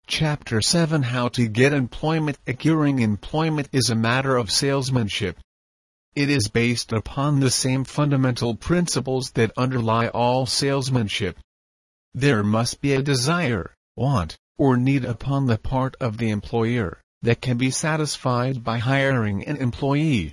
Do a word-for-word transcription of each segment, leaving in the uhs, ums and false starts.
Chapter seven How to Get Employment. Acquiring employment is a matter of salesmanship. It is based upon the same fundamental principles that underlie all salesmanship. There must be a desire, want, or need upon the part of the employer that can be satisfied by hiring an employee.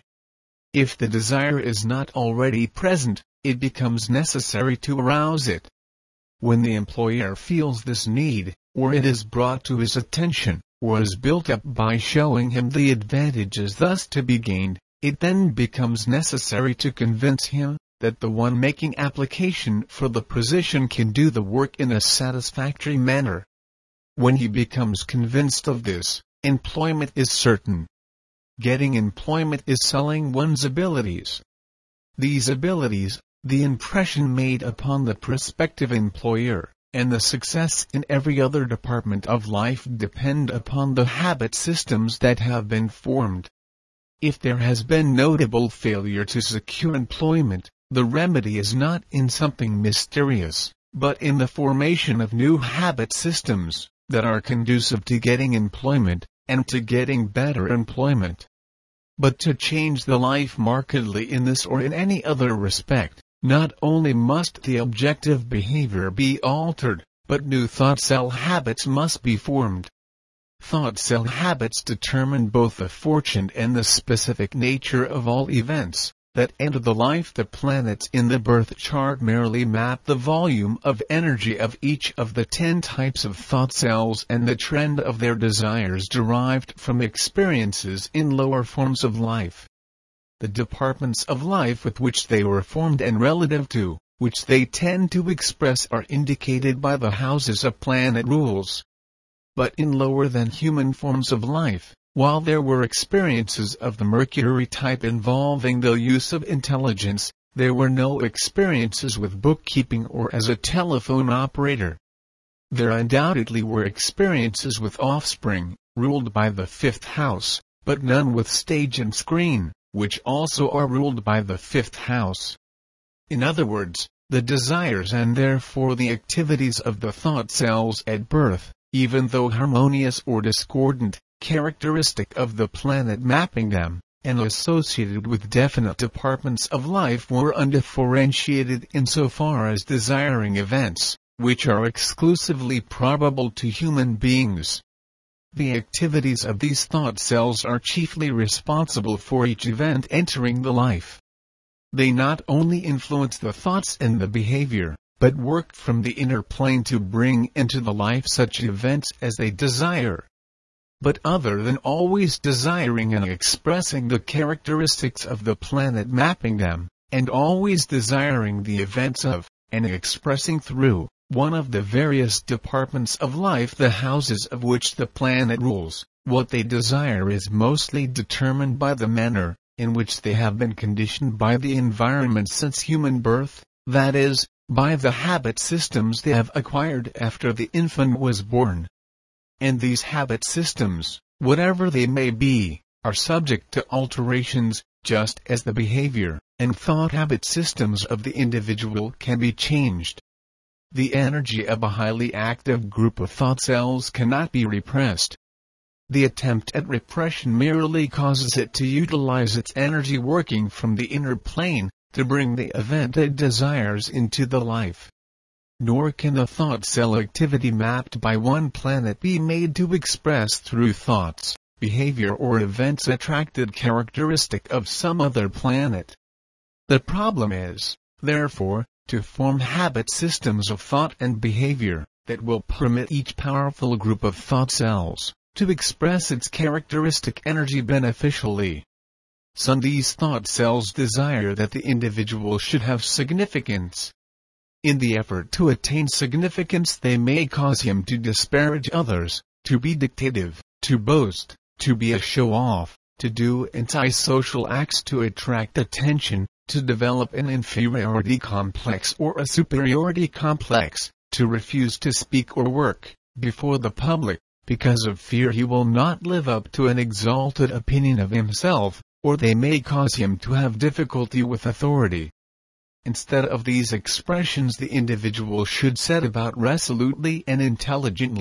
If the desire is not already present, it becomes necessary to arouse it. When the employer feels this need, or it is brought to his attention, or is built up by showing him the advantages thus to be gained, it then becomes necessary to convince him that the one making application for the position can do the work in a satisfactory manner. When he becomes convinced of this, employment is certain. Getting employment is selling one's abilities. These abilities, the impression made upon the prospective employer, and the success in every other department of life depend upon the habit systems that have been formed. If there has been notable failure to secure employment, the remedy is not in something mysterious, but in the formation of new habit systems that are conducive to getting employment, and to getting better employment. But to change the life markedly in this or in any other respect, not only must the objective behavior be altered, but new thought cell habits must be formed. Thought cell habits determine both the fortune and the specific nature of all events that enter the life. The planets in the birth chart merely map the volume of energy of each of the ten types of thought cells and the trend of their desires derived from experiences in lower forms of life. The departments of life with which they were formed and relative to which they tend to express are indicated by the houses of planet rules. But in lower than human forms of life, while there were experiences of the Mercury type involving the use of intelligence, there were no experiences with bookkeeping or as a telephone operator. There undoubtedly were experiences with offspring, ruled by the fifth house, but none with stage and screen, which also are ruled by the fifth house. In other words, the desires and therefore the activities of the thought cells at birth, even though harmonious or discordant, characteristic of the planet mapping them, and associated with definite departments of life, were undifferentiated insofar as desiring events, which are exclusively probable to human beings. The activities of these thought cells are chiefly responsible for each event entering the life. They not only influence the thoughts and the behavior, but work from the inner plane to bring into the life such events as they desire. But other than always desiring and expressing the characteristics of the planet mapping them, and always desiring the events of, and expressing through, one of the various departments of life the houses of which the planet rules, what they desire is mostly determined by the manner in which they have been conditioned by the environment since human birth, that is, by the habit systems they have acquired after the infant was born. And these habit systems, whatever they may be, are subject to alterations, just as the behavior and thought habit systems of the individual can be changed. The energy of a highly active group of thought cells cannot be repressed. The attempt at repression merely causes it to utilize its energy working from the inner plane to bring the event it desires into the life. Nor can the thought cell activity mapped by one planet be made to express through thoughts, behavior or events attracted characteristic of some other planet. The problem is, therefore, to form habit systems of thought and behavior that will permit each powerful group of thought cells to express its characteristic energy beneficially. Some these thought cells desire that the individual should have significance. In the effort to attain significance, they may cause him to disparage others, to be dictative, to boast, to be a show-off, to do antisocial acts to attract attention, to develop an inferiority complex or a superiority complex, to refuse to speak or work before the public, because of fear he will not live up to an exalted opinion of himself, or they may cause him to have difficulty with authority. Instead of these expressions, the individual should set about resolutely and intelligently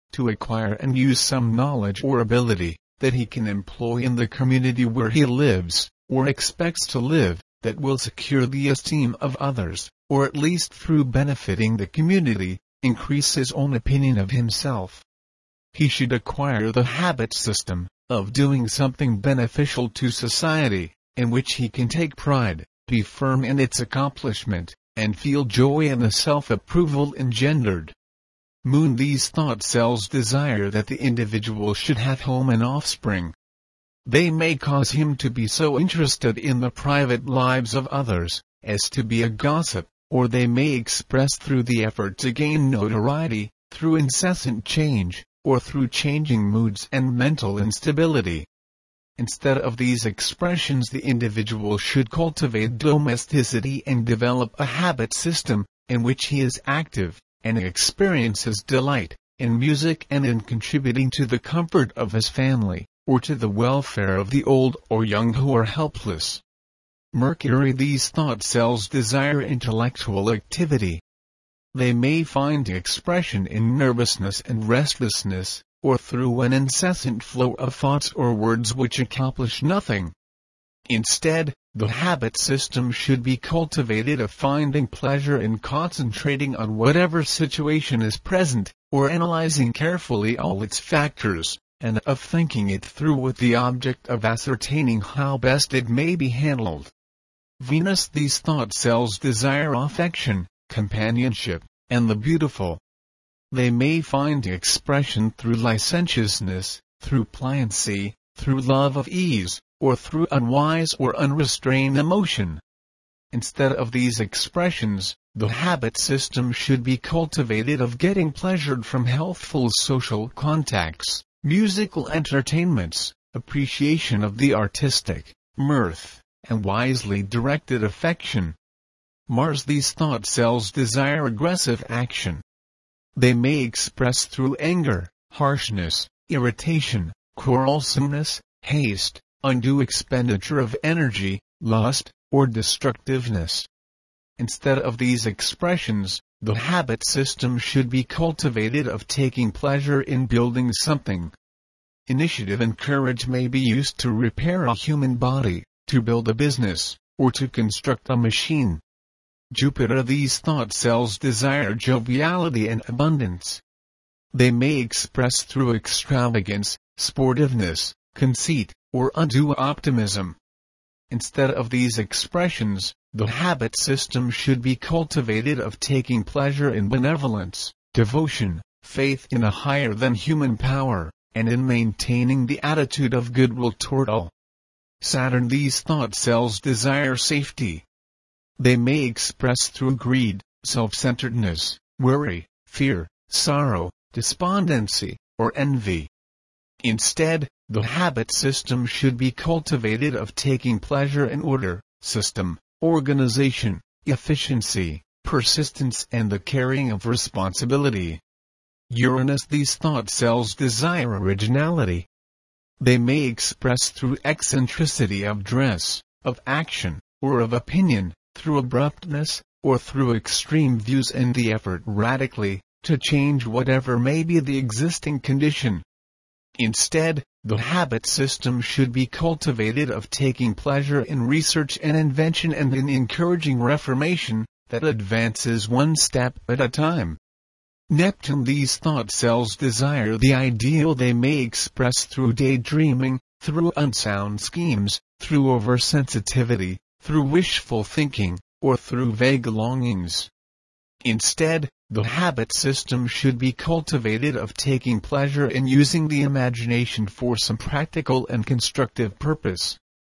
to acquire and use some knowledge or ability that he can employ in the community where he lives, or expects to live, that will secure the esteem of others, or at least through benefiting the community, increase his own opinion of himself. He should acquire the habit system of doing something beneficial to society, in which he can take pride, be firm in its accomplishment, and feel joy in the self-approval engendered. Moon. These thought cells desire that the individual should have home and offspring. They may cause him to be so interested in the private lives of others, as to be a gossip, or they may express through the effort to gain notoriety, through incessant change, or through changing moods and mental instability. Instead of these expressions, the individual should cultivate domesticity and develop a habit system, in which he is active, and experiences delight, in music and in contributing to the comfort of his family, or to the welfare of the old or young who are helpless. Mercury. These thought cells desire intellectual activity. They may find expression in nervousness and restlessness, or through an incessant flow of thoughts or words which accomplish nothing. Instead, the habit system should be cultivated of finding pleasure in concentrating on whatever situation is present, or analyzing carefully all its factors, and of thinking it through with the object of ascertaining how best it may be handled. Venus. These thought cells desire affection, companionship, and the beautiful. They may find expression through licentiousness, through pliancy, through love of ease, or through unwise or unrestrained emotion. Instead of these expressions, the habit system should be cultivated of getting pleasured from healthful social contacts, musical entertainments, appreciation of the artistic, mirth, and wisely directed affection. Mars. These thought cells desire aggressive action. They may express through anger, harshness, irritation, quarrelsomeness, haste, undue expenditure of energy, lust, or destructiveness. Instead of these expressions, the habit system should be cultivated of taking pleasure in building something. Initiative and courage may be used to repair a human body, to build a business, or to construct a machine. Jupiter. These thought cells desire joviality and abundance. They may express through extravagance, sportiveness, conceit, or undue optimism. Instead of these expressions, the habit system should be cultivated of taking pleasure in benevolence, devotion, faith in a higher than human power, and in maintaining the attitude of goodwill toward all. Saturn. These thought cells desire safety. They may express through greed, self-centeredness, worry, fear, sorrow, despondency, or envy. Instead, the habit system should be cultivated of taking pleasure in order, system, organization, efficiency, persistence, and the carrying of responsibility. Uranus. These thought cells desire originality. They may express through eccentricity of dress, of action, or of opinion, through abruptness, or through extreme views and the effort radically to change whatever may be the existing condition. Instead, the habit system should be cultivated of taking pleasure in research and invention and in encouraging reformation that advances one step at a time. Neptune. These thought cells desire the ideal. They may express through daydreaming, through unsound schemes, through oversensitivity, through wishful thinking, or through vague longings. Instead, the habit system should be cultivated of taking pleasure in using the imagination for some practical and constructive purpose.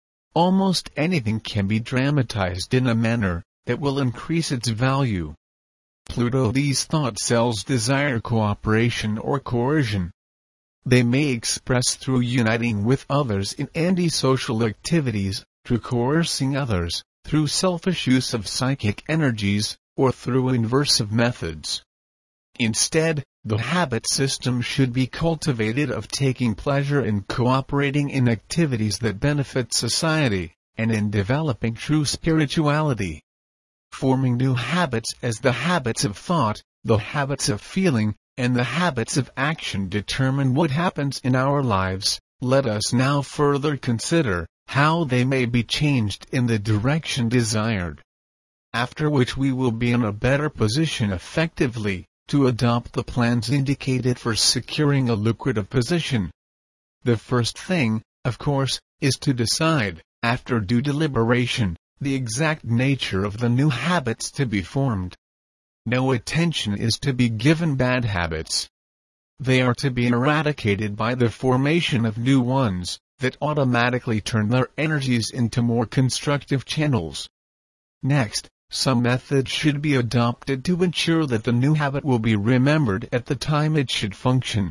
Almost anything can be dramatized in a manner that will increase its value. Pluto. These thought cells desire cooperation or coercion. They may express through uniting with others in antisocial activities, through coercing others, through selfish use of psychic energies, or through inversive methods. Instead, the habit system should be cultivated of taking pleasure in cooperating in activities that benefit society, and in developing true spirituality. Forming new habits as the habits of thought, the habits of feeling, and the habits of action determine what happens in our lives. Let us now further consider how they may be changed in the direction desired. After which we will be in a better position effectively to adopt the plans indicated for securing a lucrative position. The first thing, of course, is to decide, after due deliberation, the exact nature of the new habits to be formed. No attention is to be given bad habits. They are to be eradicated by the formation of new ones that automatically turn their energies into more constructive channels. Next, some method should be adopted to ensure that the new habit will be remembered at the time it should function.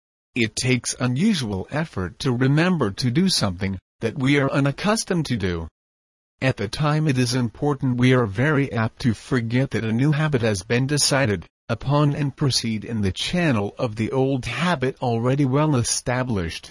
It takes unusual effort to remember to do something that we are unaccustomed to do. At the time it is important, we are very apt to forget that a new habit has been decided upon and proceed in the channel of the old habit already well established.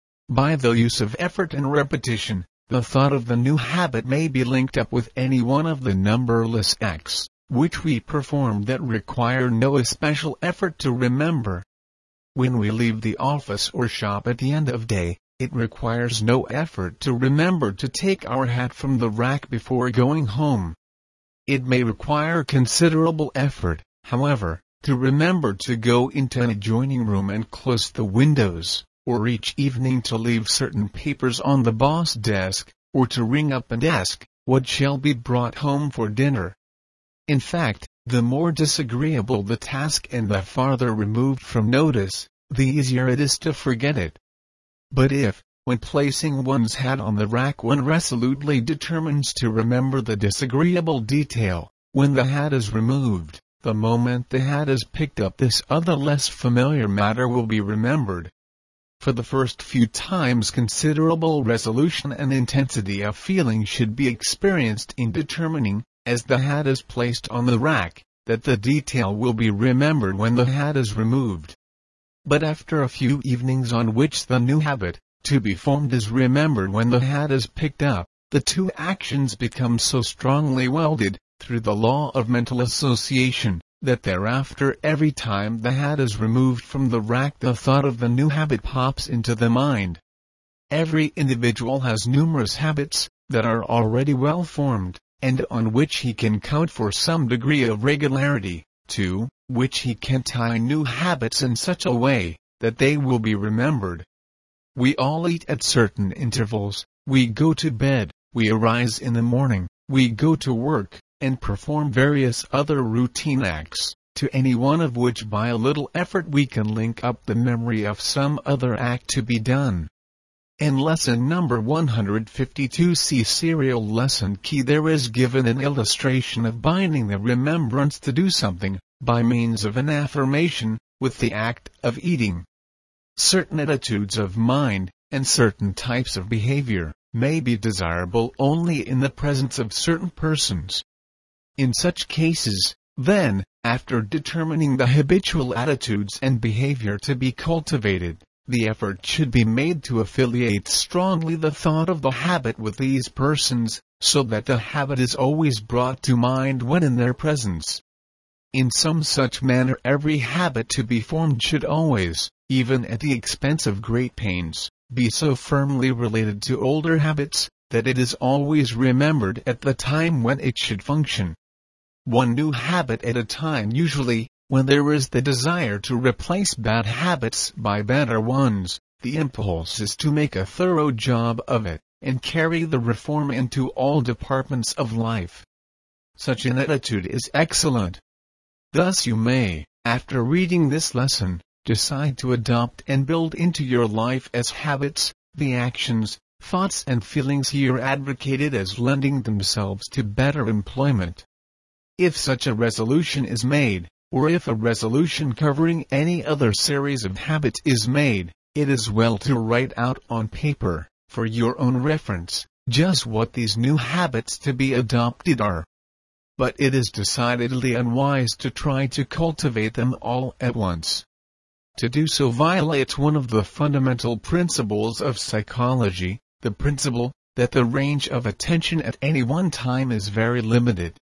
By the use of effort and repetition, the thought of the new habit may be linked up with any one of the numberless acts which we perform that require no especial effort to remember. When we leave the office or shop at the end of day, it requires no effort to remember to take our hat from the rack before going home. It may require considerable effort, however, to remember to go into an adjoining room and close the windows, or each evening to leave certain papers on the boss desk, or to ring up and ask what shall be brought home for dinner. In fact, the more disagreeable the task and the farther removed from notice, the easier it is to forget it. But if, when placing one's hat on the rack, one resolutely determines to remember the disagreeable detail, when the hat is removed, the moment the hat is picked up, this other less familiar matter will be remembered. For the first few times, considerable resolution and intensity of feeling should be experienced in determining, as the hat is placed on the rack, that the detail will be remembered when the hat is removed. But after a few evenings on which the new habit to be formed is remembered when the hat is picked up, the two actions become so strongly welded, through the law of mental association, that thereafter every time the hat is removed from the rack, the thought of the new habit pops into the mind. Every individual has numerous habits that are already well formed, and on which he can count for some degree of regularity, to which he can tie new habits in such a way that they will be remembered. We all eat at certain intervals, we go to bed, we arise in the morning, we go to work, and perform various other routine acts, to any one of which by a little effort we can link up the memory of some other act to be done. In lesson number one hundred fifty-two, see serial lesson key, there is given an illustration of binding the remembrance to do something, by means of an affirmation, with the act of eating. Certain attitudes of mind, and certain types of behavior, may be desirable only in the presence of certain persons. In such cases, then, after determining the habitual attitudes and behavior to be cultivated, the effort should be made to affiliate strongly the thought of the habit with these persons, so that the habit is always brought to mind when in their presence. In some such manner every habit to be formed should always, even at the expense of great pains, be so firmly related to older habits, that it is always remembered at the time when it should function. One new habit at a time, usually, when there is the desire to replace bad habits by better ones, the impulse is to make a thorough job of it, and carry the reform into all departments of life. Such an attitude is excellent. Thus you may, after reading this lesson, decide to adopt and build into your life as habits, the actions, thoughts and feelings here advocated as lending themselves to better employment. If such a resolution is made, or if a resolution covering any other series of habits is made, it is well to write out on paper, for your own reference, just what these new habits to be adopted are. But it is decidedly unwise to try to cultivate them all at once. To do so violates one of the fundamental principles of psychology, the principle that the range of attention at any one time is very limited.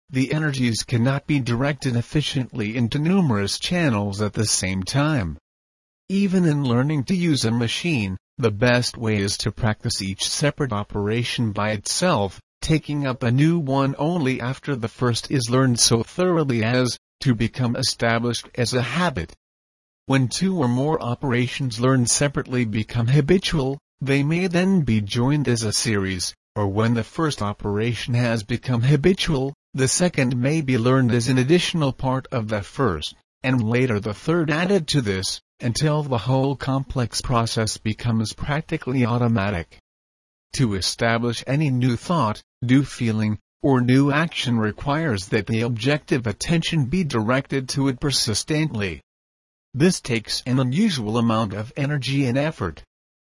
the energies cannot be directed efficiently into numerous channels at the same time. Even in learning to use a machine, the best way is to practice each separate operation by itself, taking up a new one only after the first is learned so thoroughly as to become established as a habit. When two or more operations learned separately become habitual, they may then be joined as a series, or when the first operation has become habitual, the second may be learned as an additional part of the first, and later the third added to this, until the whole complex process becomes practically automatic. To establish any new thought, new feeling, or new action requires that the objective attention be directed to it persistently. This takes an unusual amount of energy and effort.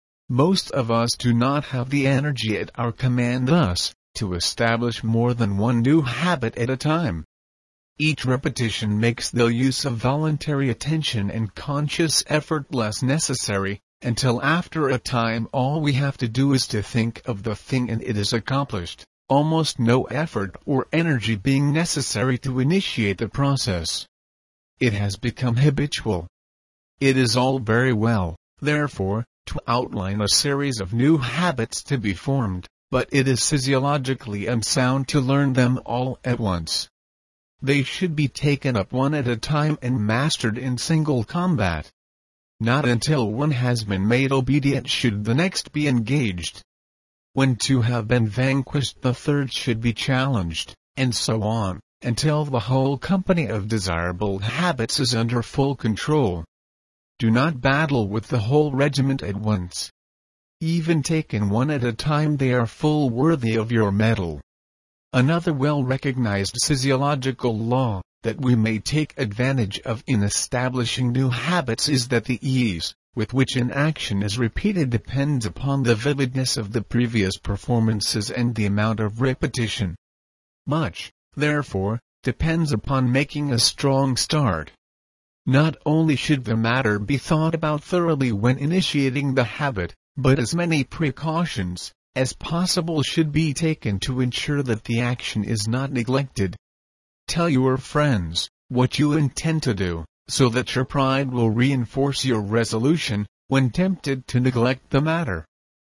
Most of us do not have the energy at our command thus, to establish more than one new habit at a time. Each repetition makes the use of voluntary attention and conscious effort less necessary, until after a time all we have to do is to think of the thing and it is accomplished, almost no effort or energy being necessary to initiate the process. It has become habitual. It is all very well, therefore, to outline a series of new habits to be formed, but it is physiologically unsound to learn them all at once. They should be taken up one at a time and mastered in single combat. Not until one has been made obedient should the next be engaged. When two have been vanquished, the third should be challenged, and so on, until the whole company of desirable habits is under full control. Do not battle with the whole regiment at once. Even taken one at a time, they are full worthy of your mettle. Another well-recognized physiological law, that we may take advantage of in establishing new habits, is that the ease with which an action is repeated depends upon the vividness of the previous performances and the amount of repetition. Much, therefore, depends upon making a strong start. Not only should the matter be thought about thoroughly when initiating the habit, but as many precautions as possible should be taken to ensure that the action is not neglected. Tell your friends what you intend to do, so that your pride will reinforce your resolution when tempted to neglect the matter.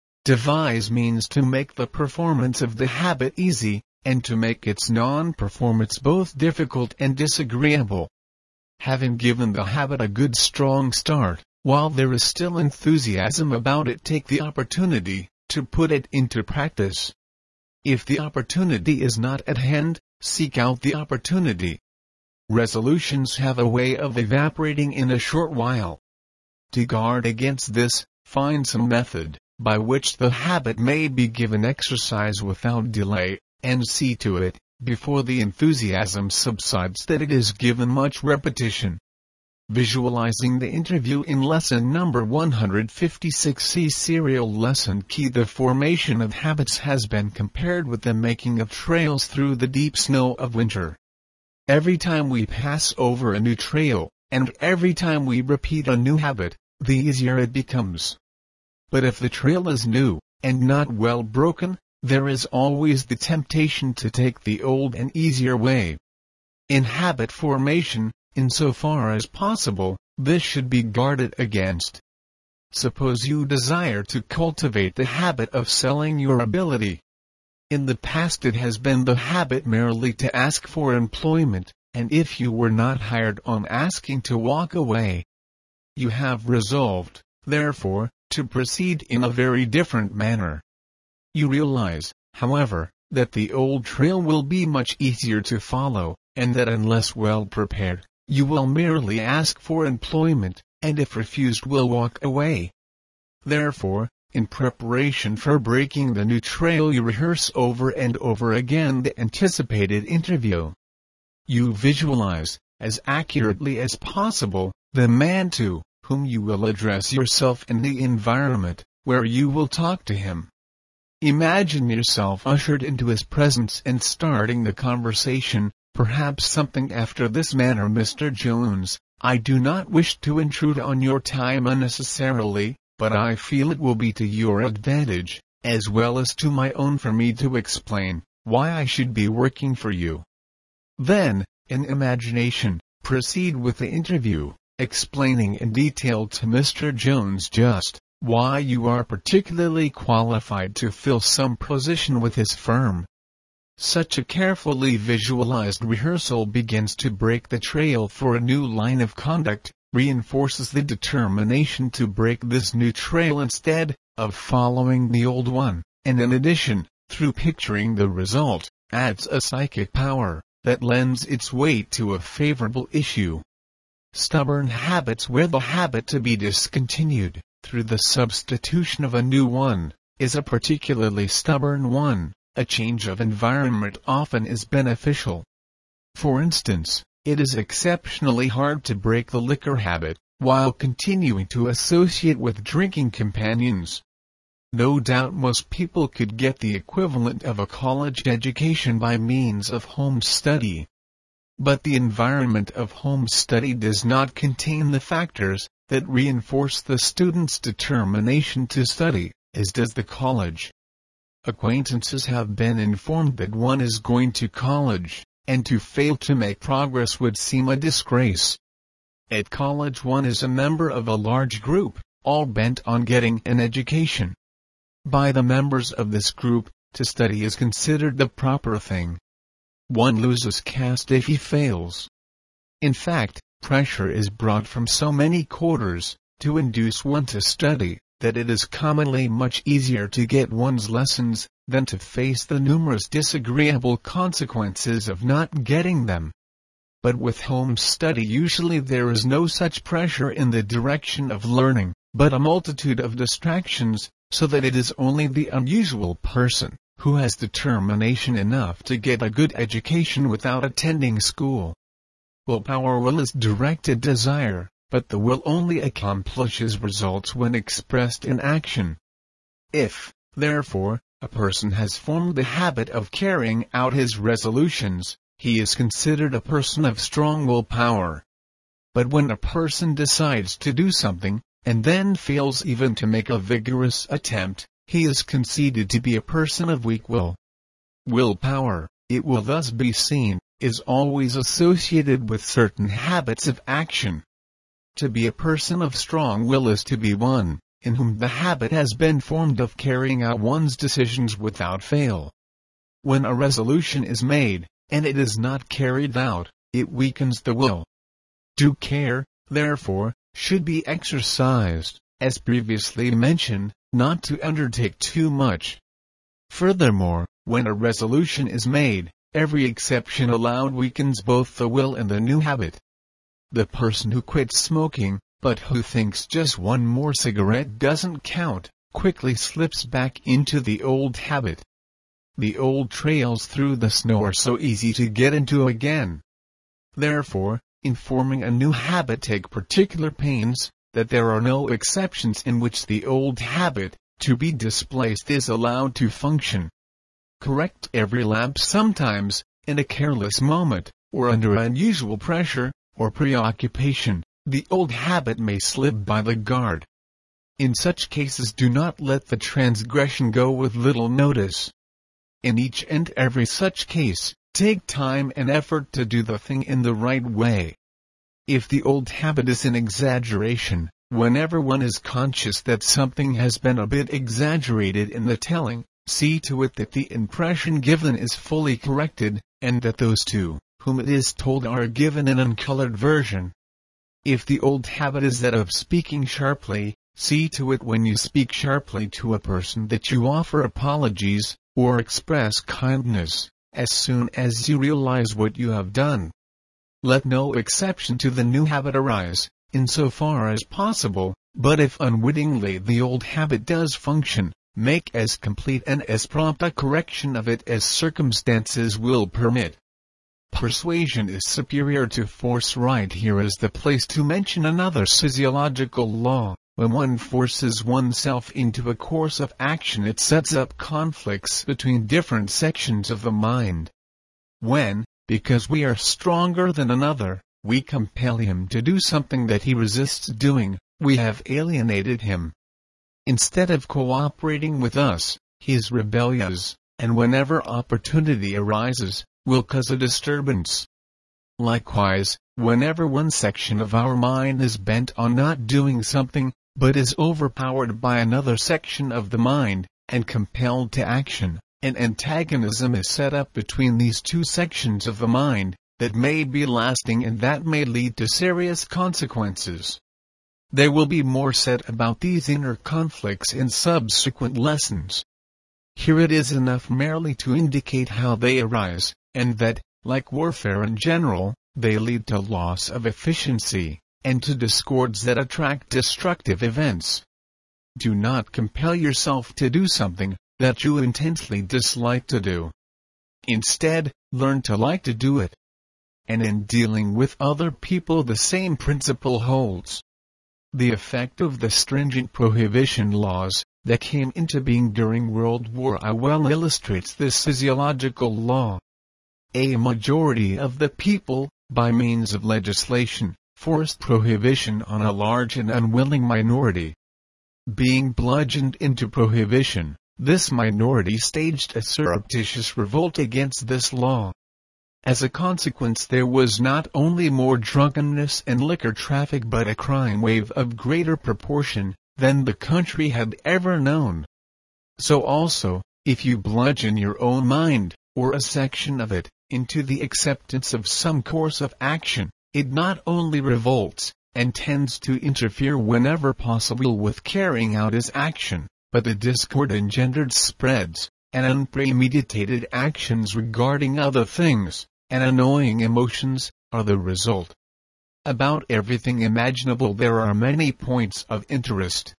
Devise means to make the performance of the habit easy, and to make its non-performance both difficult and disagreeable. Having given the habit a good strong start, while there is still enthusiasm about it, take the opportunity to put it into practice. If the opportunity is not at hand, seek out the opportunity. Resolutions have a way of evaporating in a short while. To guard against this, find some method by which the habit may be given exercise without delay, and see to it, before the enthusiasm subsides, that it is given much repetition. Visualizing the interview in lesson number one hundred fifty-six C serial lesson key. The formation of habits has been compared with the making of trails through the deep snow of winter. Every time we pass over a new trail, and every time we repeat a new habit, the easier it becomes. But if the trail is new, and not well broken, there is always the temptation to take the old and easier way. In habit formation, insofar as possible, this should be guarded against. Suppose you desire to cultivate the habit of selling your ability. In the past it has been the habit merely to ask for employment, and if you were not hired on asking to walk away. You have resolved, therefore, to proceed in a very different manner. You realize, however, that the old trail will be much easier to follow, and that unless well prepared, you will merely ask for employment, and if refused will walk away. Therefore, in preparation for breaking the new trail, you rehearse over and over again the anticipated interview. You visualize, as accurately as possible, the man to whom you will address yourself and the environment where you will talk to him. Imagine yourself ushered into his presence and starting the conversation, perhaps something after this manner: Mister Jones, I do not wish to intrude on your time unnecessarily, but I feel it will be to your advantage, as well as to my own, for me to explain why I should be working for you. Then, in imagination, proceed with the interview, explaining in detail to Mister Jones just why you are particularly qualified to fill some position with his firm. Such a carefully visualized rehearsal begins to break the trail for a new line of conduct, reinforces the determination to break this new trail instead of following the old one, and in addition, through picturing the result, adds a psychic power that lends its weight to a favorable issue. Stubborn habits, where the habit to be discontinued through the substitution of a new one is a particularly stubborn one. A change of environment often is beneficial. For instance, it is exceptionally hard to break the liquor habit while continuing to associate with drinking companions. No doubt most people could get the equivalent of a college education by means of home study. But the environment of home study does not contain the factors that reinforce the student's determination to study, as does the college. Acquaintances have been informed that one is going to college, and to fail to make progress would seem a disgrace. At college one is a member of a large group, all bent on getting an education. By the members of this group, to study is considered the proper thing. One loses caste if he fails. In fact, pressure is brought from so many quarters to induce one to study, that it is commonly much easier to get one's lessons than to face the numerous disagreeable consequences of not getting them. But with home study usually there is no such pressure in the direction of learning, but a multitude of distractions, so that it is only the unusual person who has determination enough to get a good education without attending school. Willpower will is directed desire, but the will only accomplishes results when expressed in action. If, therefore, a person has formed the habit of carrying out his resolutions, he is considered a person of strong willpower. But when a person decides to do something, and then fails even to make a vigorous attempt, he is conceded to be a person of weak will. Willpower, it will thus be seen, is always associated with certain habits of action. To be a person of strong will is to be one in whom the habit has been formed of carrying out one's decisions without fail. When a resolution is made, and it is not carried out, it weakens the will. Due care, therefore, should be exercised, as previously mentioned, not to undertake too much. Furthermore, when a resolution is made, every exception allowed weakens both the will and the new habit. The person who quits smoking, but who thinks just one more cigarette doesn't count, quickly slips back into the old habit. The old trails through the snow are so easy to get into again. Therefore, in forming a new habit, take particular pains that there are no exceptions in which the old habit, to be displaced, is allowed to function. Correct every lapse sometimes, in a careless moment, or under unusual pressure, or preoccupation, the old habit may slip by the guard. In such cases do not let the transgression go with little notice. In each and every such case, take time and effort to do the thing in the right way. If the old habit is an exaggeration, whenever one is conscious that something has been a bit exaggerated in the telling, see to it that the impression given is fully corrected, and that those to whom it is told are given an uncolored version. If the old habit is that of speaking sharply, see to it when you speak sharply to a person that you offer apologies, or express kindness, as soon as you realize what you have done. Let no exception to the new habit arise, insofar as possible, but if unwittingly the old habit does function, make as complete and as prompt a correction of it as circumstances will permit. Persuasion is superior to force. Right here is the place to mention another physiological law. When one forces oneself into a course of action, it sets up conflicts between different sections of the mind. When, because we are stronger than another, we compel him to do something that he resists doing, we have alienated him. Instead of cooperating with us, he is rebellious, and whenever opportunity arises, will cause a disturbance. Likewise, whenever one section of our mind is bent on not doing something, but is overpowered by another section of the mind, and compelled to action, an antagonism is set up between these two sections of the mind, that may be lasting and that may lead to serious consequences. There will be more said about these inner conflicts in subsequent lessons. Here it is enough merely to indicate how they arise, and that, like warfare in general, they lead to loss of efficiency, and to discords that attract destructive events. Do not compel yourself to do something that you intensely dislike to do. Instead, learn to like to do it. And in dealing with other people the same principle holds. The effect of the stringent prohibition laws that came into being during World War One well illustrates this physiological law. A majority of the people, by means of legislation, forced prohibition on a large and unwilling minority. Being bludgeoned into prohibition, this minority staged a surreptitious revolt against this law. As a consequence, there was not only more drunkenness and liquor traffic but a crime wave of greater proportion than the country had ever known. So also, if you bludgeon your own mind, or a section of it, into the acceptance of some course of action, it not only revolts, and tends to interfere whenever possible with carrying out its action, but the discord engendered spreads, and unpremeditated actions regarding other things, and annoying emotions, are the result. About everything imaginable there are many points of interest.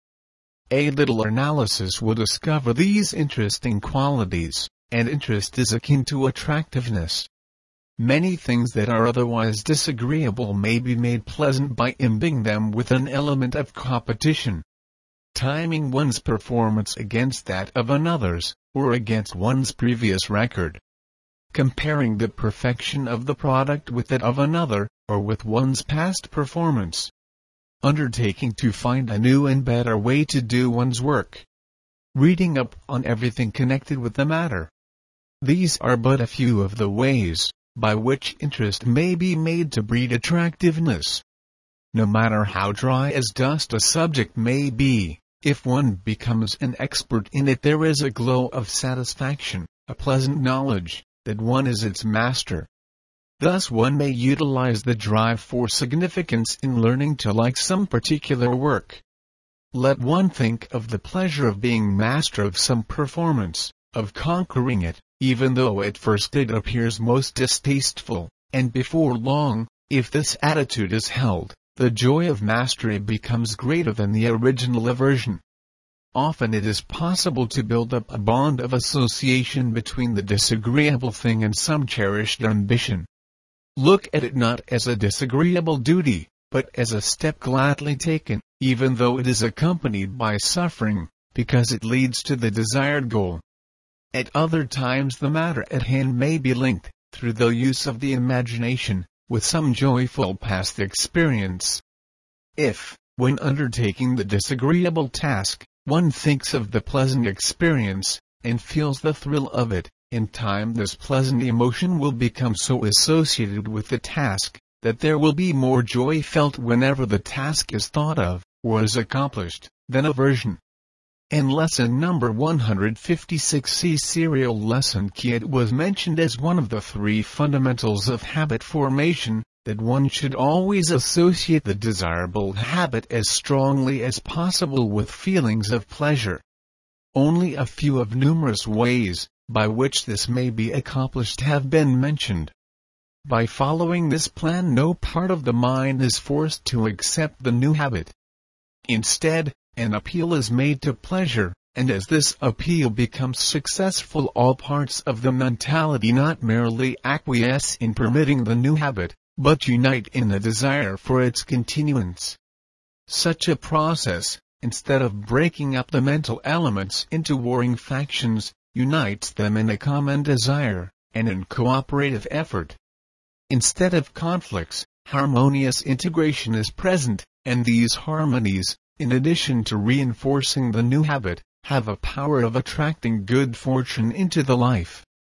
A little analysis will discover these interesting qualities, and interest is akin to attractiveness. Many things that are otherwise disagreeable may be made pleasant by imbibing them with an element of competition. Timing one's performance against that of another's, or against one's previous record. Comparing the perfection of the product with that of another, or with one's past performance. Undertaking to find a new and better way to do one's work. Reading up on everything connected with the matter. These are but a few of the ways by which interest may be made to breed attractiveness. No matter how dry as dust a subject may be, if one becomes an expert in it there is a glow of satisfaction, a pleasant knowledge that one is its master. Thus one may utilize the drive for significance in learning to like some particular work. Let one think of the pleasure of being master of some performance, of conquering it, even though at first it appears most distasteful, and before long, if this attitude is held, the joy of mastery becomes greater than the original aversion. Often it is possible to build up a bond of association between the disagreeable thing and some cherished ambition. Look at it not as a disagreeable duty, but as a step gladly taken, even though it is accompanied by suffering, because it leads to the desired goal. At other times the matter at hand may be linked, through the use of the imagination, with some joyful past experience. If, when undertaking the disagreeable task, one thinks of the pleasant experience, and feels the thrill of it, in time this pleasant emotion will become so associated with the task, that there will be more joy felt whenever the task is thought of, or is accomplished, than aversion. In lesson number one hundred fifty-six C serial lesson key it was mentioned as one of the three fundamentals of habit formation, that one should always associate the desirable habit as strongly as possible with feelings of pleasure. Only a few of numerous ways, by which this may be accomplished have been mentioned. By following this plan no part of the mind is forced to accept the new habit. Instead, an appeal is made to pleasure, and as this appeal becomes successful all parts of the mentality not merely acquiesce in permitting the new habit, but unite in the desire for its continuance. Such a process, instead of breaking up the mental elements into warring factions, unites them in a common desire, and in cooperative effort. Instead of conflicts, harmonious integration is present, and these harmonies, in addition to reinforcing the new habit, have a power of attracting good fortune into the life.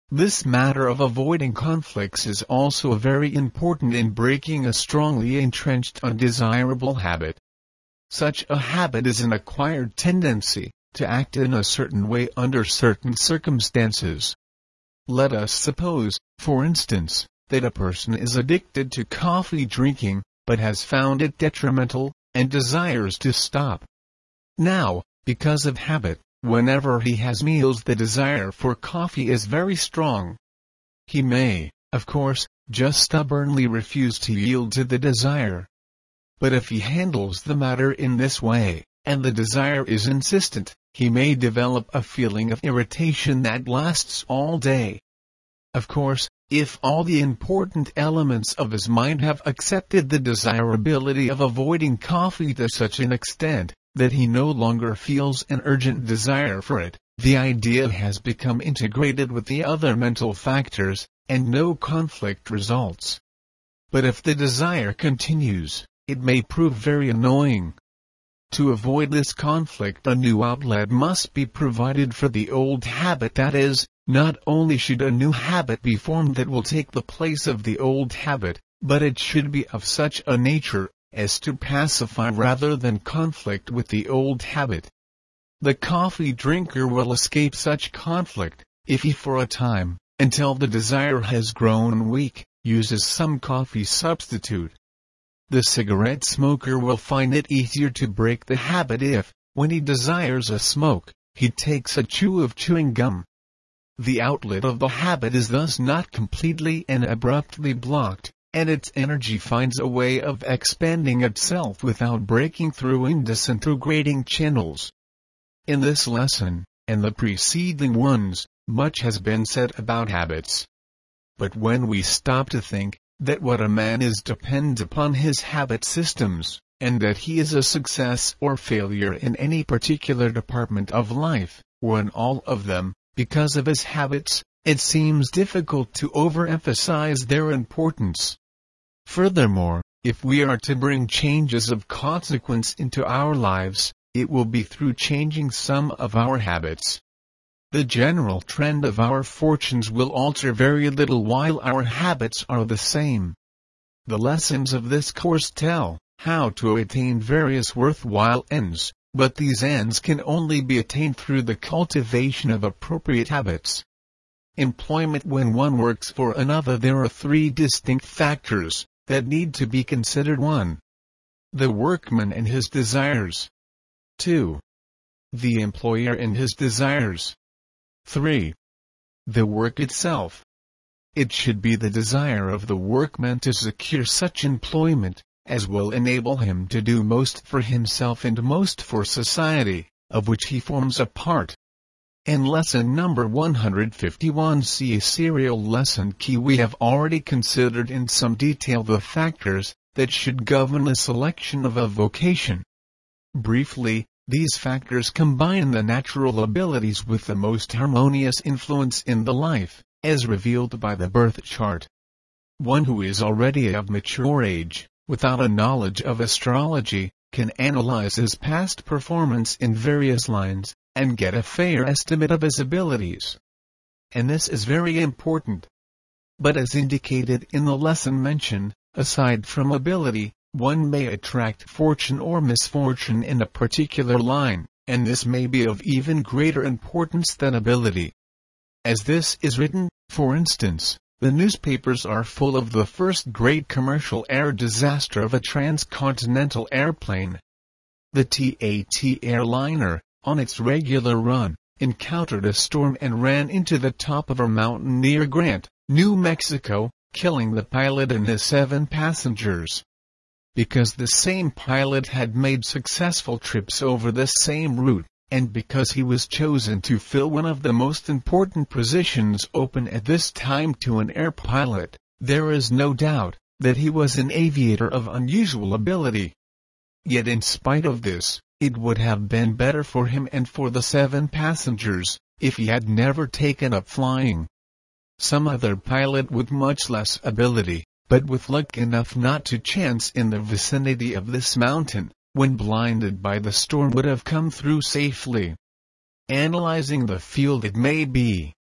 This matter of avoiding conflicts is also very important in breaking a strongly entrenched undesirable habit. Such a habit is an acquired tendency to act in a certain way under certain circumstances. Let us suppose, for instance, that a person is addicted to coffee drinking, but has found it detrimental, and desires to stop. Now, because of habit, whenever he has meals the desire for coffee is very strong. He may, of course, just stubbornly refuse to yield to the desire. But if he handles the matter in this way, and the desire is insistent, he may develop a feeling of irritation that lasts all day. Of course, if all the important elements of his mind have accepted the desirability of avoiding coffee to such an extent that he no longer feels an urgent desire for it, the idea has become integrated with the other mental factors, and no conflict results. But if the desire continues, it may prove very annoying. To avoid this conflict, a new outlet must be provided for the old habit. That is, not only should a new habit be formed that will take the place of the old habit, but it should be of such a nature as to pacify rather than conflict with the old habit. The coffee drinker will escape such conflict if he for a time, until the desire has grown weak, uses some coffee substitute. The cigarette smoker will find it easier to break the habit if, when he desires a smoke, he takes a chew of chewing gum. The outlet of the habit is thus not completely and abruptly blocked, and its energy finds a way of expanding itself without breaking through in disintegrating channels. In this lesson, and the preceding ones, much has been said about habits. But when we stop to think that what a man is depends upon his habit systems, and that he is a success or failure in any particular department of life, or in all of them, because of his habits, it seems difficult to overemphasize their importance. Furthermore, if we are to bring changes of consequence into our lives, it will be through changing some of our habits. The general trend of our fortunes will alter very little while our habits are the same. The lessons of this course tell how to attain various worthwhile ends, but these ends can only be attained through the cultivation of appropriate habits. Employment. When one works for another, there are three distinct factors that need to be considered. one. The workman and his desires. two. The employer and his desires. three. The work itself. It should be the desire of the workman to secure such employment as will enable him to do most for himself and most for society, of which he forms a part. In lesson number one hundred fifty-one, see serial lesson key, we have already considered in some detail the factors that should govern the selection of a vocation. Briefly, these factors combine the natural abilities with the most harmonious influence in the life, as revealed by the birth chart. One who is already of mature age, without a knowledge of astrology, can analyze his past performance in various lines, and get a fair estimate of his abilities. And this is very important. But as indicated in the lesson mentioned, aside from ability, one may attract fortune or misfortune in a particular line, and this may be of even greater importance than ability. As this is written, for instance, the newspapers are full of the first great commercial air disaster of a transcontinental airplane. The T A T airliner, on its regular run, encountered a storm and ran into the top of a mountain near Grant, New Mexico, killing the pilot and his seven passengers. Because the same pilot had made successful trips over the same route, and because he was chosen to fill one of the most important positions open at this time to an air pilot, there is no doubt that he was an aviator of unusual ability. Yet in spite of this, it would have been better for him and for the seven passengers if he had never taken up flying. Some other pilot with much less ability, but with luck enough not to chance in the vicinity of this mountain, when blinded by the storm, would have come through safely. Analyzing the field, it may be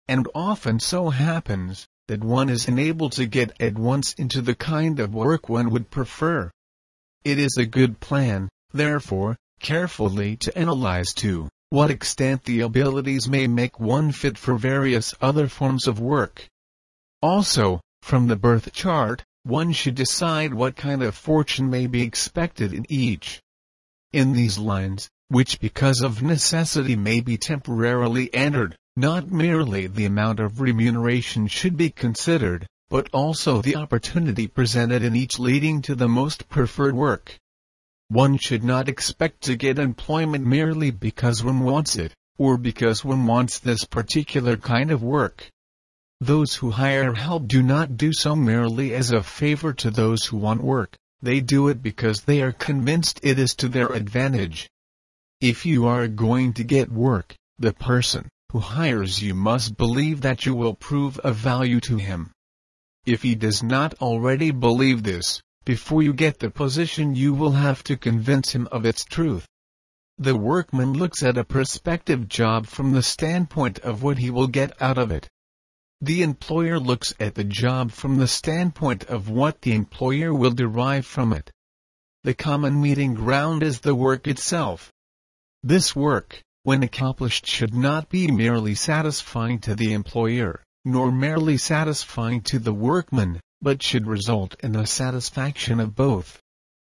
and often so happens that one is unable to get at once into the kind of work one would prefer. It is a good plan, therefore, carefully to analyze to what extent the abilities may make one fit for various other forms of work. Also, from the birth chart, one should decide what kind of fortune may be expected in each. In these lines, which because of necessity may be temporarily entered, not merely the amount of remuneration should be considered, but also the opportunity presented in each leading to the most preferred work. One should not expect to get employment merely because one wants it, or because one wants this particular kind of work. Those who hire help do not do so merely as a favor to those who want work, they do it because they are convinced it is to their advantage. If you are going to get work, the person who hires you must believe that you will prove of value to him. If he does not already believe this, before you get the position you will have to convince him of its truth. The workman looks at a prospective job from the standpoint of what he will get out of it. The employer looks at the job from the standpoint of what the employer will derive from it. The common meeting ground is the work itself. This work, when accomplished, should not be merely satisfying to the employer, nor merely satisfying to the workman, but should result in the satisfaction of both.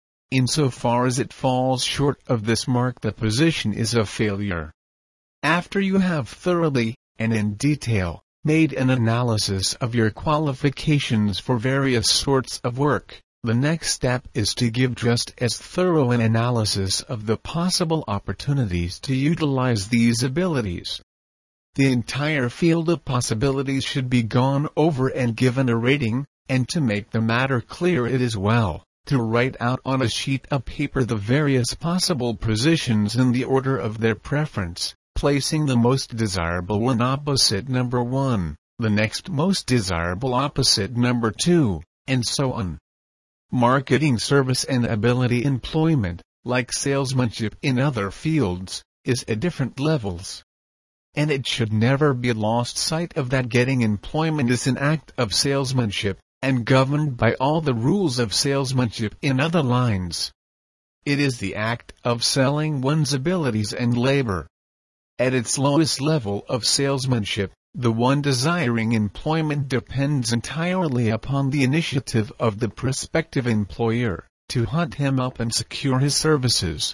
Insofar as it falls short of this mark, the position is a failure. After you have thoroughly, and in detail, made an analysis of your qualifications for various sorts of work, the next step is to give just as thorough an analysis of the possible opportunities to utilize these abilities. The entire field of possibilities should be gone over and given a rating, and to make the matter clear it is well to write out on a sheet of paper the various possible positions in the order of their preference, placing the most desirable one opposite number one, the next most desirable opposite number two, and so on. Marketing service and ability employment, like salesmanship in other fields, is at different levels. And it should never be lost sight of that getting employment is an act of salesmanship, and governed by all the rules of salesmanship in other lines. It is the act of selling one's abilities and labor. At its lowest level of salesmanship, the one desiring employment depends entirely upon the initiative of the prospective employer to hunt him up and secure his services.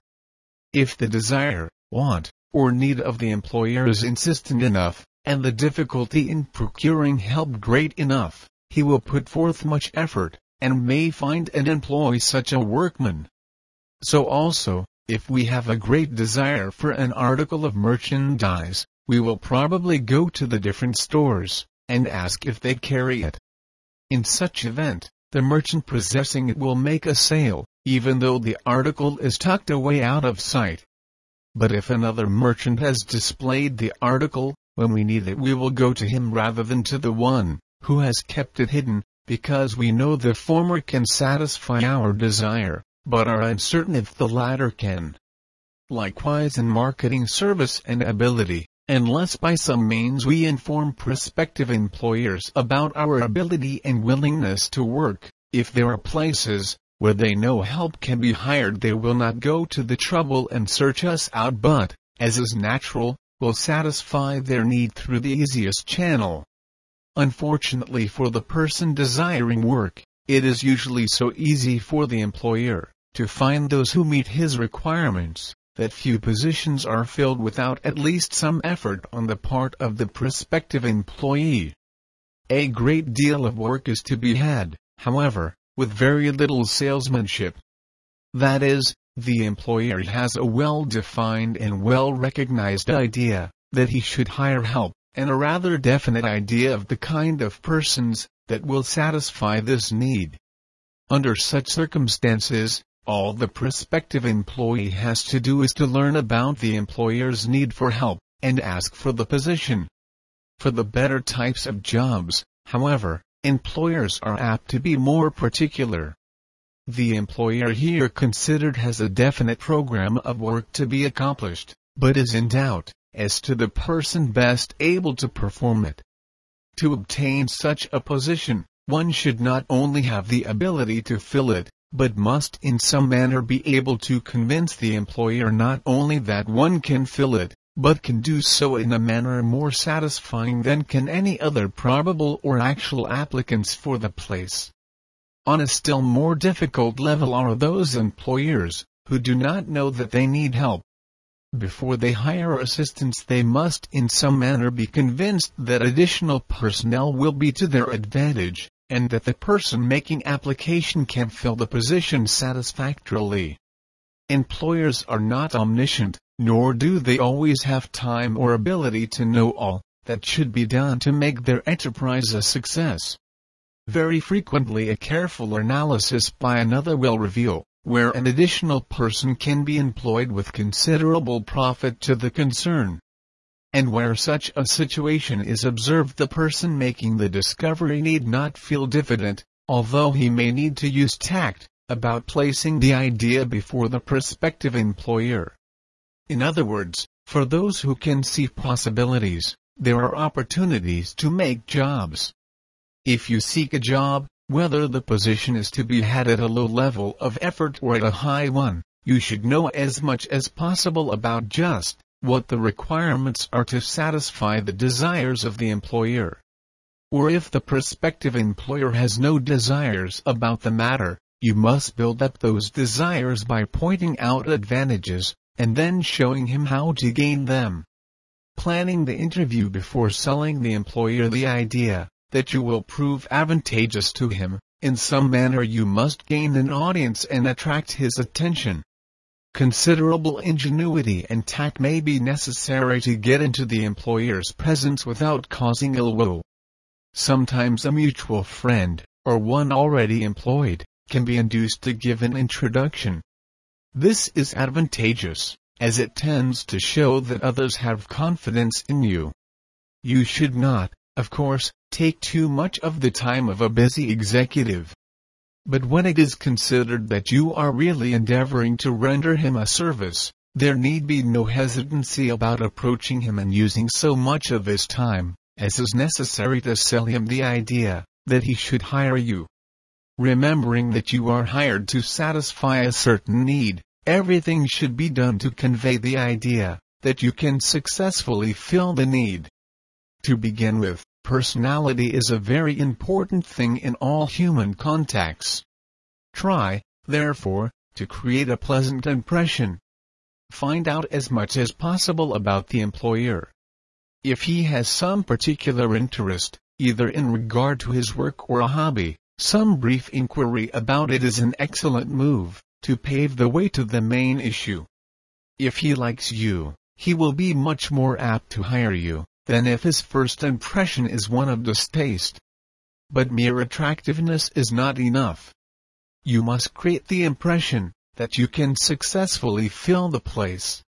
If the desire, want, or need of the employer is insistent enough, and the difficulty in procuring help great enough, he will put forth much effort, and may find and employ such a workman. So also, if we have a great desire for an article of merchandise, we will probably go to the different stores, and ask if they carry it. In such event, the merchant possessing it will make a sale, even though the article is tucked away out of sight. But if another merchant has displayed the article, when we need it we will go to him rather than to the one who has kept it hidden, because we know the former can satisfy our desire, but are uncertain if the latter can. Likewise in marketing service and ability, unless by some means we inform prospective employers about our ability and willingness to work, if there are places where they know help can be hired, they will not go to the trouble and search us out, but, as is natural, will satisfy their need through the easiest channel. Unfortunately for the person desiring work, it is usually so easy for the employer to find those who meet his requirements, that few positions are filled without at least some effort on the part of the prospective employee. A great deal of work is to be had, however, with very little salesmanship. That is, the employer has a well-defined and well-recognized idea that he should hire help, and a rather definite idea of the kind of persons that will satisfy this need. Under such circumstances, all the prospective employee has to do is to learn about the employer's need for help, and ask for the position. For the better types of jobs, however, employers are apt to be more particular. The employer here considered has a definite program of work to be accomplished, but is in doubt as to the person best able to perform it. To obtain such a position, one should not only have the ability to fill it, but must in some manner be able to convince the employer not only that one can fill it, but can do so in a manner more satisfying than can any other probable or actual applicants for the place. On a still more difficult level are those employers who do not know that they need help. Before they hire assistants, they must in some manner be convinced that additional personnel will be to their advantage, and that the person making application can fill the position satisfactorily. Employers are not omniscient, nor do they always have time or ability to know all that should be done to make their enterprise a success. Very frequently a careful analysis by another will reveal where an additional person can be employed with considerable profit to the concern. And where such a situation is observed, the person making the discovery need not feel diffident, although he may need to use tact, about placing the idea before the prospective employer. In other words, for those who can see possibilities, there are opportunities to make jobs. If you seek a job, whether the position is to be had at a low level of effort or at a high one, you should know as much as possible about just what the requirements are to satisfy the desires of the employer. Or if the prospective employer has no desires about the matter, you must build up those desires by pointing out advantages, and then showing him how to gain them. Planning the interview before selling the employer the idea that you will prove advantageous to him, in some manner you must gain an audience and attract his attention. Considerable ingenuity and tact may be necessary to get into the employer's presence without causing ill will. Sometimes a mutual friend, or one already employed, can be induced to give an introduction. This is advantageous, as it tends to show that others have confidence in you. You should not, of course, take too much of the time of a busy executive. But when it is considered that you are really endeavoring to render him a service, there need be no hesitancy about approaching him and using so much of his time as is necessary to sell him the idea that he should hire you. Remembering that you are hired to satisfy a certain need, everything should be done to convey the idea that you can successfully fill the need. To begin with, personality is a very important thing in all human contacts. Try, therefore, to create a pleasant impression. Find out as much as possible about the employer. If he has some particular interest, either in regard to his work or a hobby, some brief inquiry about it is an excellent move to pave the way to the main issue. If he likes you, he will be much more apt to hire you than if his first impression is one of distaste. But mere attractiveness is not enough. You must create the impression that you can successfully fill the place.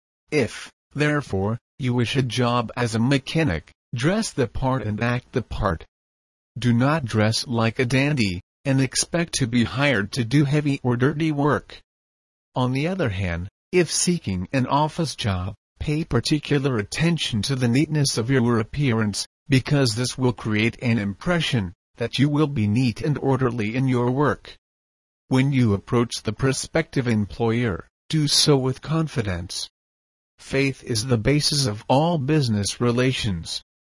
If, therefore, you wish a job as a mechanic, dress the part and act the part. Do not dress like a dandy, and expect to be hired to do heavy or dirty work. On the other hand, if seeking an office job, pay particular attention to the neatness of your appearance, because this will create an impression that you will be neat and orderly in your work. When you approach the prospective employer, do so with confidence. Faith is the basis of all business relations.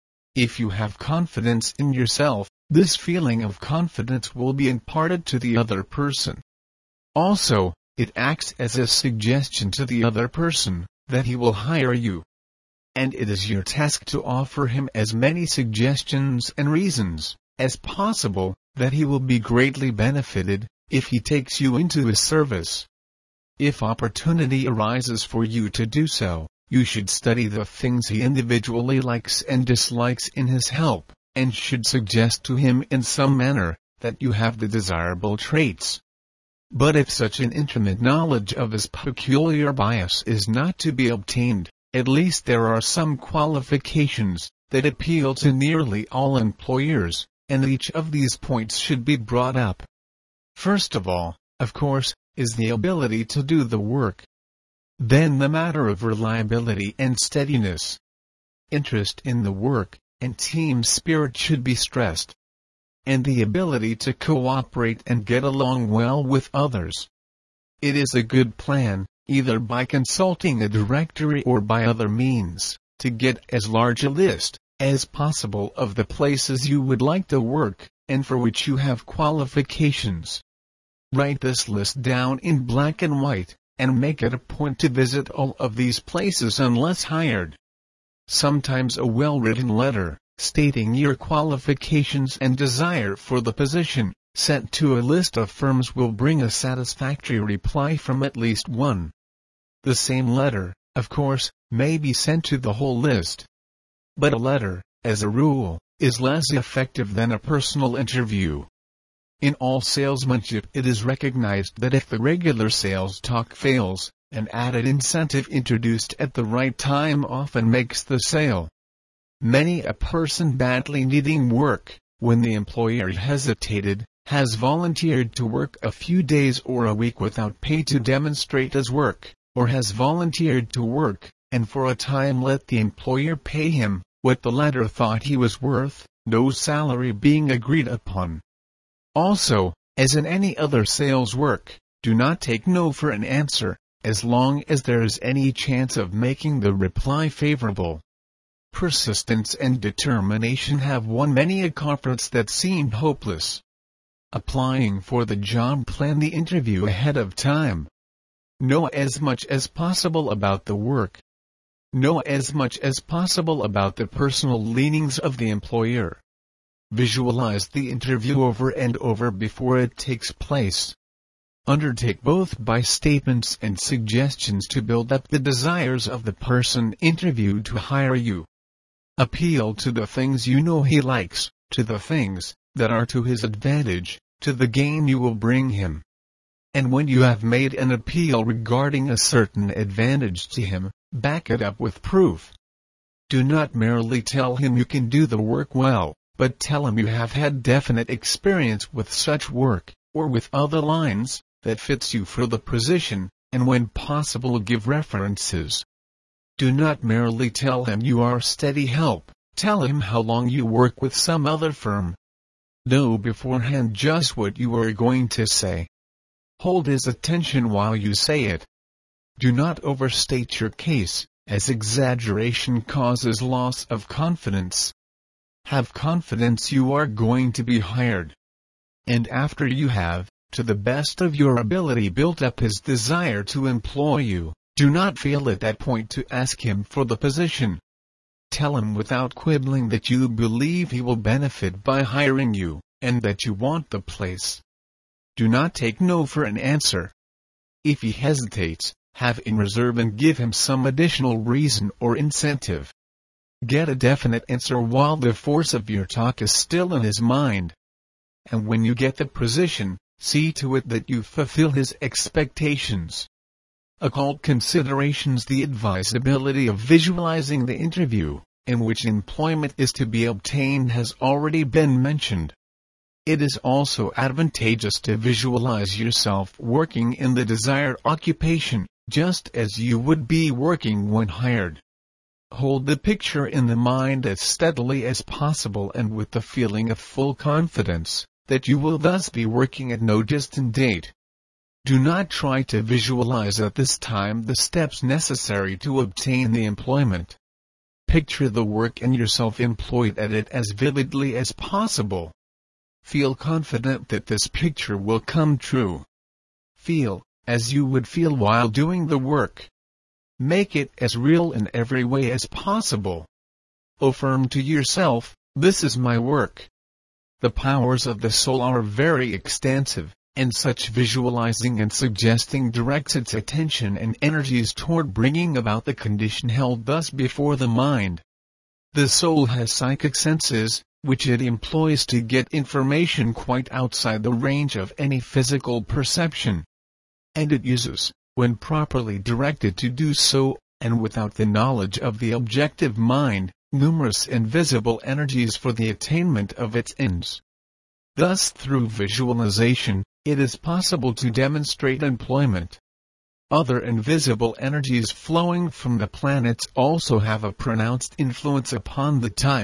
If you have confidence in yourself, this feeling of confidence will be imparted to the other person. Also, it acts as a suggestion to the other person that he will hire you. And it is your task to offer him as many suggestions and reasons as possible that he will be greatly benefited if he takes you into his service. If opportunity arises for you to do so, you should study the things he individually likes and dislikes in his help, and should suggest to him in some manner that you have the desirable traits. But if such an intimate knowledge of his peculiar bias is not to be obtained, at least there are some qualifications that appeal to nearly all employers, and each of these points should be brought up. First of all, of course, is the ability to do the work. Then the matter of reliability and steadiness. Interest in the work, and team spirit should be stressed. And the ability to cooperate and get along well with others. It is a good plan, either by consulting a directory or by other means, to get as large a list as possible of the places you would like to work, and for which you have qualifications. Write this list down in black and white, and make it a point to visit all of these places unless hired. Sometimes a well-written letter, stating your qualifications and desire for the position, sent to a list of firms will bring a satisfactory reply from at least one. The same letter, of course, may be sent to the whole list. But a letter, as a rule, is less effective than a personal interview. In all salesmanship it is recognized that if the regular sales talk fails, an added incentive introduced at the right time often makes the sale. Many a person badly needing work, when the employer hesitated, has volunteered to work a few days or a week without pay to demonstrate his work, or has volunteered to work, and for a time let the employer pay him what the latter thought he was worth, no salary being agreed upon. Also, as in any other sales work, do not take no for an answer, as long as there is any chance of making the reply favorable. Persistence and determination have won many a conference that seemed hopeless. Applying for the job, plan the interview ahead of time. Know as much as possible about the work. Know as much as possible about the personal leanings of the employer. Visualize the interview over and over before it takes place. Undertake both by statements and suggestions to build up the desires of the person interviewed to hire you. Appeal to the things you know he likes, to the things that are to his advantage, to the gain you will bring him. And when you have made an appeal regarding a certain advantage to him, back it up with proof. Do not merely tell him you can do the work well, but tell him you have had definite experience with such work, or with other lines, that fits you for the position, and when possible give references. Do not merely tell him you are steady help, tell him how long you work with some other firm. Know beforehand just what you are going to say. Hold his attention while you say it. Do not overstate your case, as exaggeration causes loss of confidence. Have confidence you are going to be hired. And after you have, to the best of your ability, built up his desire to employ you, do not fail at that point to ask him for the position. Tell him without quibbling that you believe he will benefit by hiring you, and that you want the place. Do not take no for an answer. If he hesitates, have in reserve and give him some additional reason or incentive. Get a definite answer while the force of your talk is still in his mind. And when you get the position, see to it that you fulfill his expectations. Occult considerations. The advisability of visualizing the interview, in which employment is to be obtained, has already been mentioned. It is also advantageous to visualize yourself working in the desired occupation, just as you would be working when hired. Hold the picture in the mind as steadily as possible and with the feeling of full confidence that you will thus be working at no distant date. Do not try to visualize at this time the steps necessary to obtain the employment. Picture the work and yourself employed at it as vividly as possible. Feel confident that this picture will come true. Feel as you would feel while doing the work. Make it as real in every way as possible. Affirm to yourself, "This is my work." The powers of the soul are very extensive, and such visualizing and suggesting directs its attention and energies toward bringing about the condition held thus before the mind. The soul has psychic senses, which it employs to get information quite outside the range of any physical perception. And it uses, when properly directed to do so, and without the knowledge of the objective mind, numerous invisible energies for the attainment of its ends. Thus, through visualization, it is possible to demonstrate employment. Other invisible energies flowing from the planets also have a pronounced influence upon the times,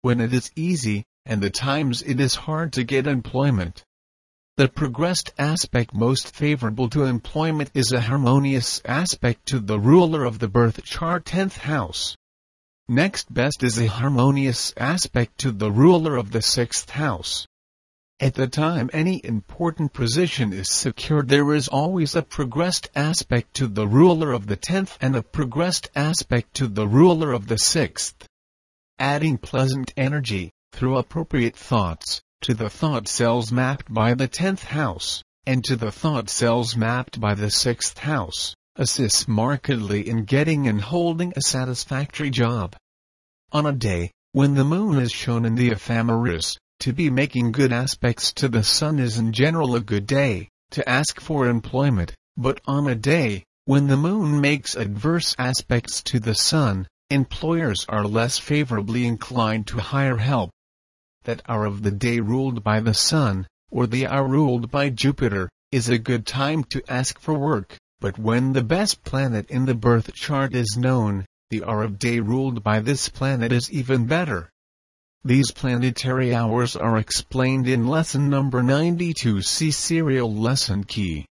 when it is easy, and the times it is hard to get employment. The progressed aspect most favorable to employment is a harmonious aspect to the ruler of the birth chart tenth house. Next best is a harmonious aspect to the ruler of the sixth house. At the time any important position is secured, there is always a progressed aspect to the ruler of the tenth and a progressed aspect to the ruler of the sixth. Adding pleasant energy, through appropriate thoughts, to the thought cells mapped by the tenth house, and to the thought cells mapped by the sixth house, assists markedly in getting and holding a satisfactory job. On a day, when the moon is shown in the ephemeris, to be making good aspects to the sun is in general a good day, to ask for employment, but on a day, when the moon makes adverse aspects to the sun, employers are less favorably inclined to hire help. That hour of the day ruled by the sun, or the hour ruled by Jupiter, is a good time to ask for work, but when the best planet in the birth chart is known, the hour of day ruled by this planet is even better. These planetary hours are explained in lesson number ninety-two. See serial lesson key.